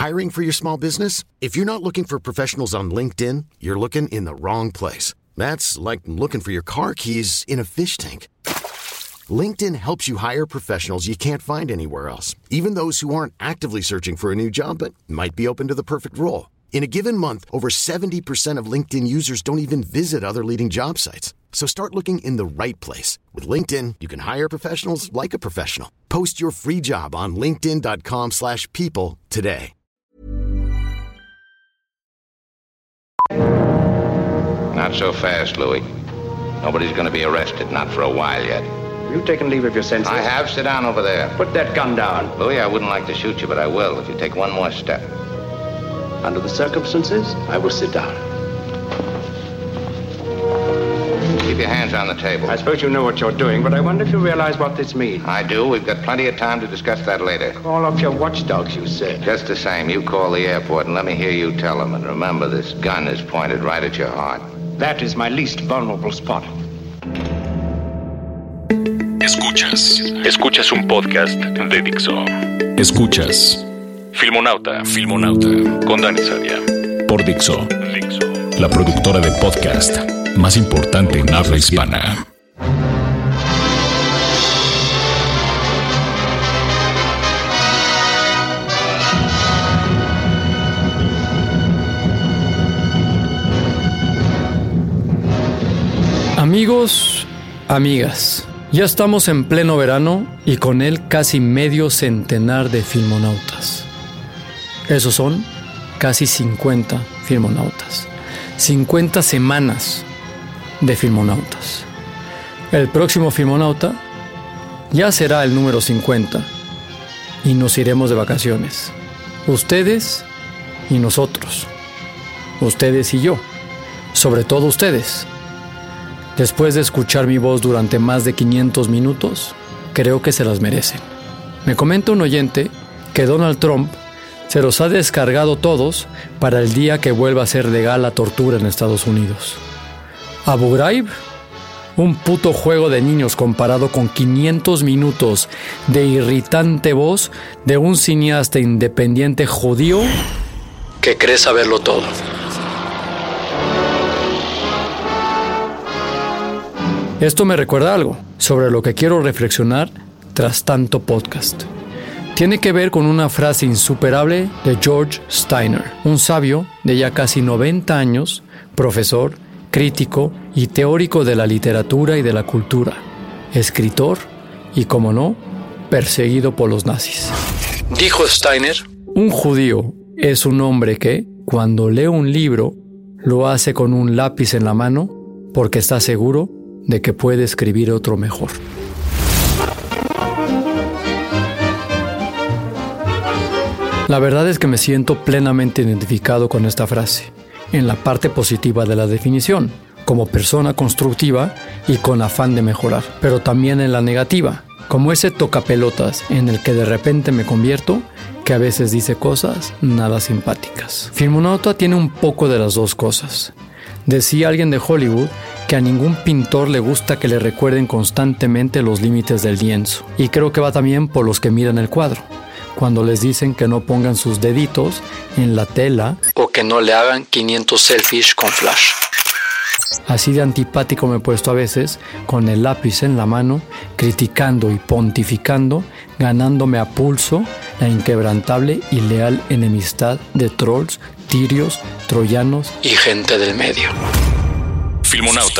Hiring for your small business? If you're not looking for professionals on LinkedIn, you're looking in the wrong place. That's like looking for your car keys in a fish tank. LinkedIn helps you hire professionals you can't find anywhere else, even those who aren't actively searching for a new job but might be open to the perfect role. In a given month, over 70% of LinkedIn users don't even visit other leading job sites. So start looking in the right place. With LinkedIn, you can hire professionals like a professional. Post your free job on linkedin.com/people today. Not so fast, Louis. Nobody's going to be arrested, not for a while yet. You've taken leave of your senses? I have. Sit down over there. Put that gun down. Louis, I wouldn't like to shoot you, but I will if you take one more step. Under the circumstances, I will sit down. Keep your hands on the table. I suppose you know what you're doing, but I wonder if you realize what this means. I do. We've got plenty of time to discuss that later. Call up your watchdogs, you said. Just the same, you call the airport and let me hear you tell them. And remember, this gun is pointed right at your heart. That is my least vulnerable spot. Escuchas un podcast de Dixo. Escuchas Filmonauta con Dani Sadia por Dixo, la productora de podcast más importante en habla hispana. Amigos, amigas, ya estamos en pleno verano y con él casi medio centenar de filmonautas. Esos son casi 50 filmonautas. 50 semanas de filmonautas. El próximo filmonauta ya será el número 50 y nos iremos de vacaciones. Ustedes y nosotros. Ustedes y yo. Sobre todo ustedes. Después de escuchar mi voz durante más de 500 minutos, creo que se las merecen. Me comenta un oyente que Donald Trump se los ha descargado todos para el día que vuelva a ser legal la tortura en Estados Unidos. Abu Ghraib, un puto juego de niños comparado con 500 minutos de irritante voz de un cineasta independiente judío que cree saberlo todo. Esto me recuerda algo sobre lo que quiero reflexionar tras tanto podcast. Tiene que ver con una frase insuperable de George Steiner, un sabio de ya casi 90 años, profesor, crítico y teórico de la literatura y de la cultura, escritor y, como no, perseguido por los nazis. Dijo Steiner: un judío es un hombre que, cuando lee un libro, lo hace con un lápiz en la mano porque está seguro de que puede escribir otro mejor. La verdad es que me siento plenamente identificado con esta frase, en la parte positiva de la definición, como persona constructiva y con afán de mejorar, pero también en la negativa, como ese tocapelotas en el que de repente me convierto, que a veces dice cosas nada simpáticas. Filmonauta tiene un poco de las dos cosas. Decía alguien de Hollywood que a ningún pintor le gusta que le recuerden constantemente los límites del lienzo, y creo que va también por los que miran el cuadro, cuando les dicen que no pongan sus deditos en la tela o que no le hagan 500 selfies con flash. Así de antipático me he puesto a veces, con el lápiz en la mano, criticando y pontificando, ganándome a pulso la inquebrantable y leal enemistad de trolls, tirios, troyanos y gente del medio. Filmonauta.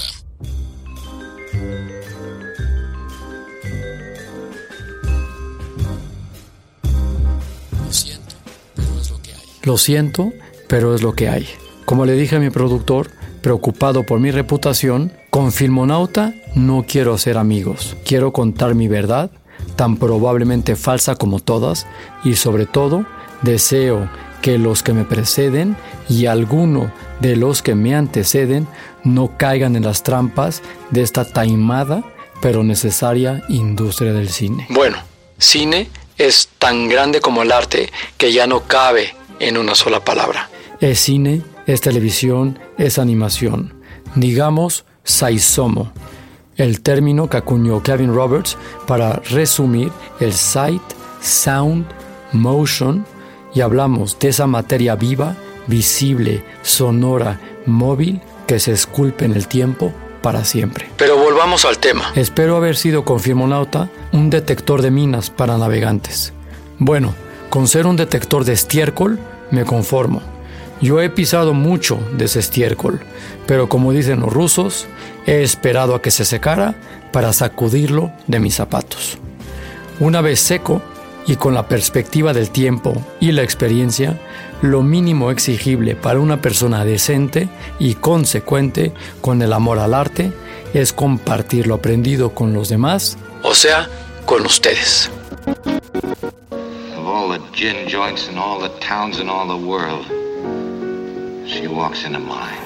Lo siento, pero es lo que hay. Como le dije a mi productor, preocupado por mi reputación, con Filmonauta no quiero hacer amigos. Quiero contar mi verdad, tan probablemente falsa como todas, y sobre todo, deseo que los que me preceden y alguno de los que me anteceden no caigan en las trampas de esta taimada pero necesaria industria del cine. Bueno, cine es tan grande como el arte que ya no cabe en una sola palabra. Es cine, es televisión, es animación. Digamos, Saisomo, el término que acuñó Kevin Roberts para resumir el sight, sound, motion y hablamos de esa materia viva, visible, sonora, móvil, que se esculpe en el tiempo para siempre. Pero volvamos al tema. Espero haber sido con Filmonauta un detector de minas para navegantes. Bueno, con ser un detector de estiércol me conformo. Yo he pisado mucho de ese estiércol, pero como dicen los rusos, he esperado a que se secara para sacudirlo de mis zapatos. Una vez seco y con la perspectiva del tiempo y la experiencia, lo mínimo exigible para una persona decente y consecuente con el amor al arte es compartir lo aprendido con los demás, o sea, con ustedes. Of all the gin joints in all the towns in all the world, she walks into mine.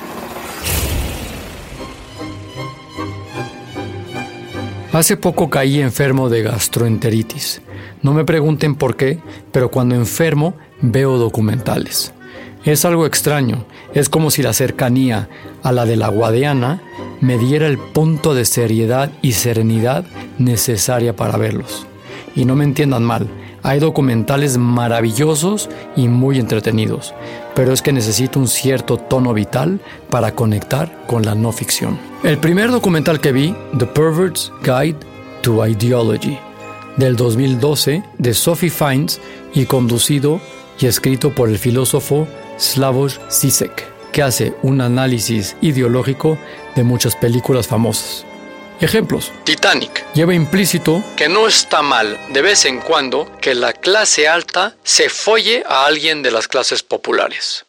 Hace poco caí enfermo de gastroenteritis. No me pregunten por qué, pero cuando enfermo veo documentales. Es algo extraño, es como si la cercanía a la de la Guadiana me diera el punto de seriedad y serenidad necesaria para verlos. Y no me entiendan mal, hay documentales maravillosos y muy entretenidos, pero es que necesito un cierto tono vital para conectar con la no ficción. El primer documental que vi, The Pervert's Guide to Ideology, del 2012, de Sophie Fiennes y conducido y escrito por el filósofo Slavoj Žižek, que hace un análisis ideológico de muchas películas famosas. Ejemplos. Titanic lleva implícito que no está mal de vez en cuando que la clase alta se folle a alguien de las clases populares.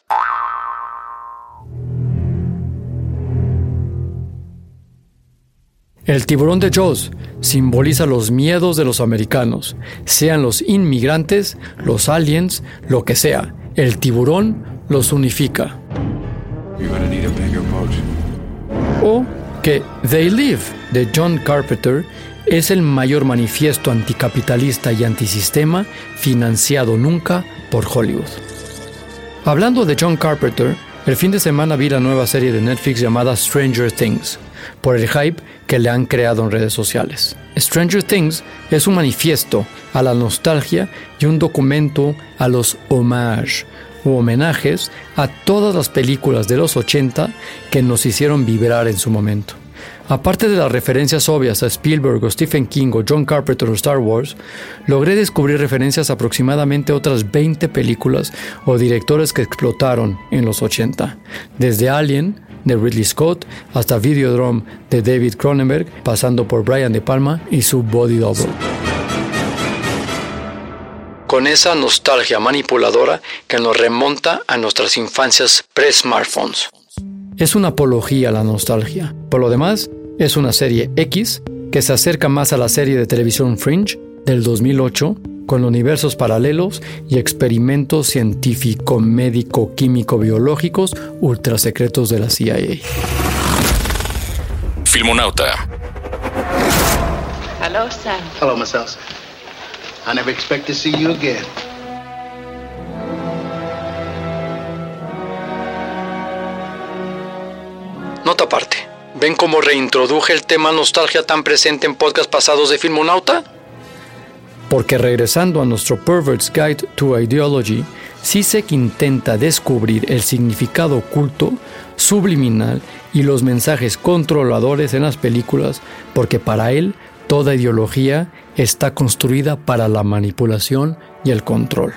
El tiburón de Jaws simboliza los miedos de los americanos, sean los inmigrantes, los aliens, lo que sea. El tiburón los unifica. O que They Live, de John Carpenter, es el mayor manifiesto anticapitalista y antisistema financiado nunca por Hollywood. Hablando de John Carpenter, el fin de semana vi la nueva serie de Netflix llamada Stranger Things, por el hype que le han creado en redes sociales. Stranger Things es un manifiesto a la nostalgia y un documento a los homages u homenajes a todas las películas de los 80 que nos hicieron vibrar en su momento. Aparte de las referencias obvias a Spielberg o Stephen King o John Carpenter o Star Wars, logré descubrir referencias a aproximadamente otras 20 películas o directores que explotaron en los 80, desde Alien, de Ridley Scott, hasta Videodrome, de David Cronenberg, pasando por Brian De Palma y su Body Double. Con esa nostalgia manipuladora que nos remonta a nuestras infancias pre-smartphones. Es una apología a la nostalgia. Por lo demás, es una serie X que se acerca más a la serie de televisión Fringe del 2008, con universos paralelos y experimentos científico-médico-químico-biológicos ultrasecretos de la CIA. Filmonauta. Hello, Sam. Hello, Miss Elsa. I never expect to see you again. Nota aparte. ¿Ven cómo reintroduje el tema nostalgia tan presente en podcasts pasados de Filmonauta? Porque regresando a nuestro Pervert's Guide to Ideology, Žižek intenta descubrir el significado oculto, subliminal y los mensajes controladores en las películas, porque para él toda ideología está construida para la manipulación y el control.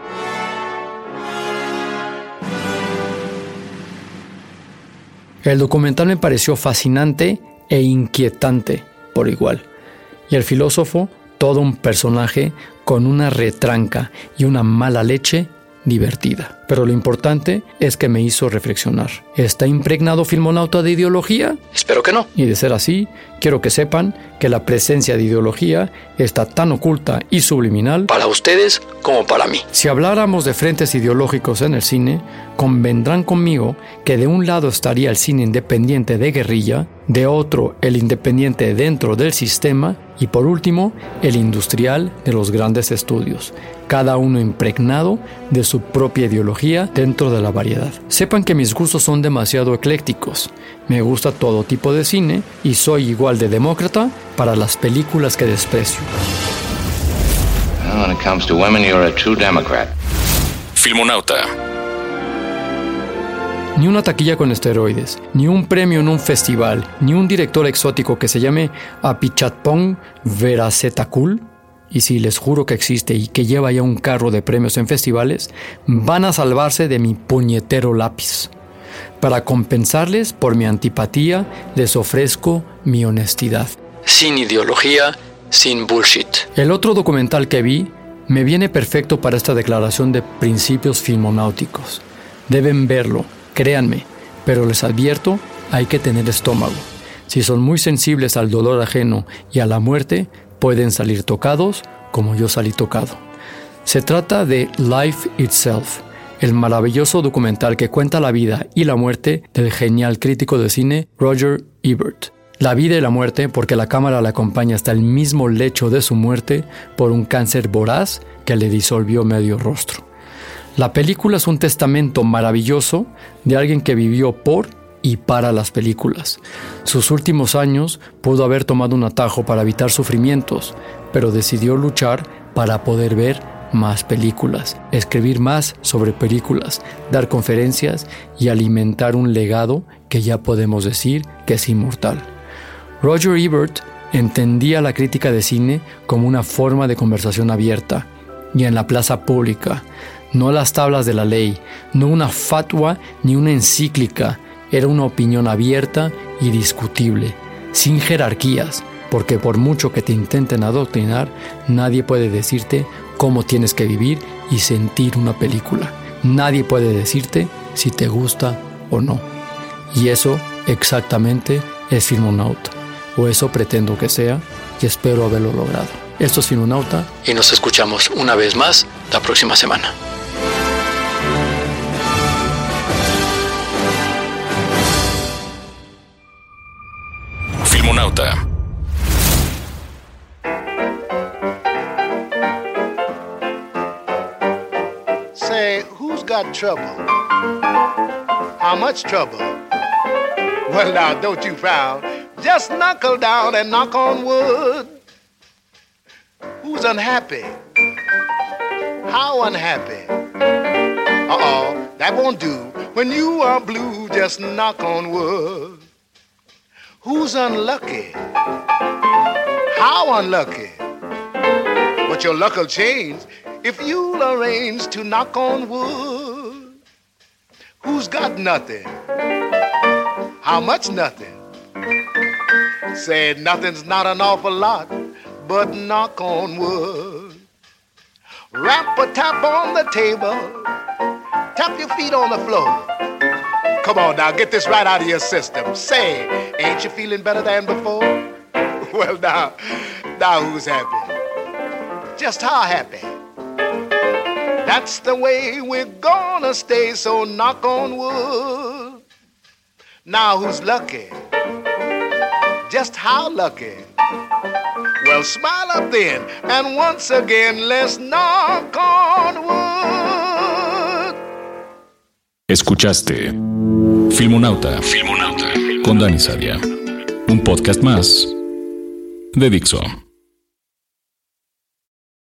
El documental me pareció fascinante e inquietante por igual. Y el filósofo, todo un personaje con una retranca y una mala leche divertida. Pero lo importante es que me hizo reflexionar. ¿Está impregnado Filmonauta de ideología? Espero que no. Y de ser así, quiero que sepan que la presencia de ideología está tan oculta y subliminal para ustedes como para mí. Si habláramos de frentes ideológicos en el cine, convendrán conmigo que de un lado estaría el cine independiente de guerrilla, de otro el independiente dentro del sistema y por último el industrial de los grandes estudios, cada uno impregnado de su propia ideología dentro de la variedad. Sepan que mis gustos son demasiado eclécticos. Me gusta todo tipo de cine y soy igual de demócrata para las películas que desprecio. Well, when it comes to women, you're a true Democrat. Filmonauta. Ni una taquilla con esteroides, ni un premio en un festival, ni un director exótico que se llame Apichatpong Veerasettakul, y sí, les juro que existe y que lleva ya un carro de premios en festivales, van a salvarse de mi puñetero lápiz. Para compensarles por mi antipatía, les ofrezco mi honestidad. Sin ideología, sin bullshit. El otro documental que vi me viene perfecto para esta declaración de principios filmonáuticos. Deben verlo, créanme, pero les advierto, hay que tener estómago. Si son muy sensibles al dolor ajeno y a la muerte, pueden salir tocados como yo salí tocado. Se trata de Life Itself, el maravilloso documental que cuenta la vida y la muerte del genial crítico de cine Roger Ebert. La vida y la muerte porque la cámara le acompaña hasta el mismo lecho de su muerte por un cáncer voraz que le disolvió medio rostro. La película es un testamento maravilloso de alguien que vivió por y para las películas. Sus últimos años pudo haber tomado un atajo para evitar sufrimientos, pero decidió luchar para poder ver más películas, escribir más sobre películas, dar conferencias y alimentar un legado que ya podemos decir que es inmortal. Roger Ebert entendía la crítica de cine como una forma de conversación abierta y en la plaza pública, no las tablas de la ley, no una fatwa ni una encíclica. Era una opinión abierta y discutible, sin jerarquías, porque por mucho que te intenten adoctrinar, nadie puede decirte cómo tienes que vivir y sentir una película. Nadie puede decirte si te gusta o no. Y eso exactamente es Filmonauta, o eso pretendo que sea, y espero haberlo logrado. Esto es Filmonauta, y nos escuchamos una vez más la próxima semana. Filmonauta. Say, who's got trouble? How much trouble? Well, now, don't you frown. Just knuckle down and knock on wood. Who's unhappy? How unhappy? Uh-oh, that won't do. When you are blue, just knock on wood. Who's unlucky? How unlucky? But your luck'll change if you'll arrange to knock on wood. Who's got nothing? How much nothing? Said nothing's not an awful lot, but knock on wood. Rap a tap on the table, tap your feet on the floor. Come on now, get this right out of your system. Say, ain't you feeling better than before? Well, now who's happy? Just how happy? That's the way we're gonna stay, so knock on wood. Now who's lucky? Just how lucky? Well, smile up then, and once again, let's knock on wood. Escuchaste Filmonauta con Dani Sadia, un podcast más de Dixo.